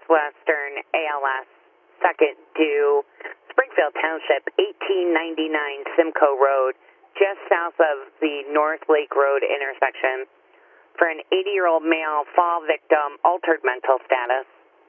Southwestern ALS, second due Springfield Township, 1899 Simcoe Road, just south of the North Lake Road intersection, for an 80-year-old male fall victim, altered mental status.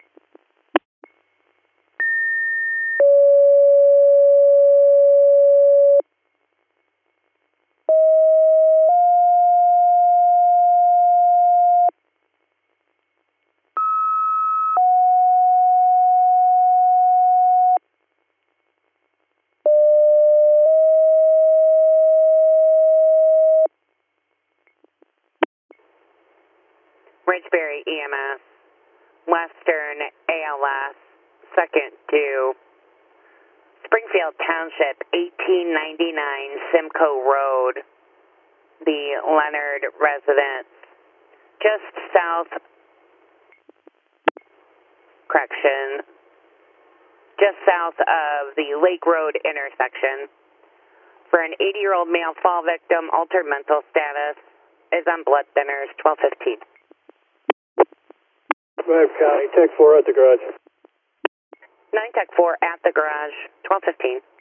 Ridgeberry EMS, Western ALS, second due Springfield Township, 1899 Simcoe Road, the Leonard residence, just south, just south of the Lake Road intersection, for an 80-year-old male fall victim, altered mental status, is on blood thinners, 1215. 5 County, Tech 4 at the garage. 9 Tech 4 at the garage, 1215.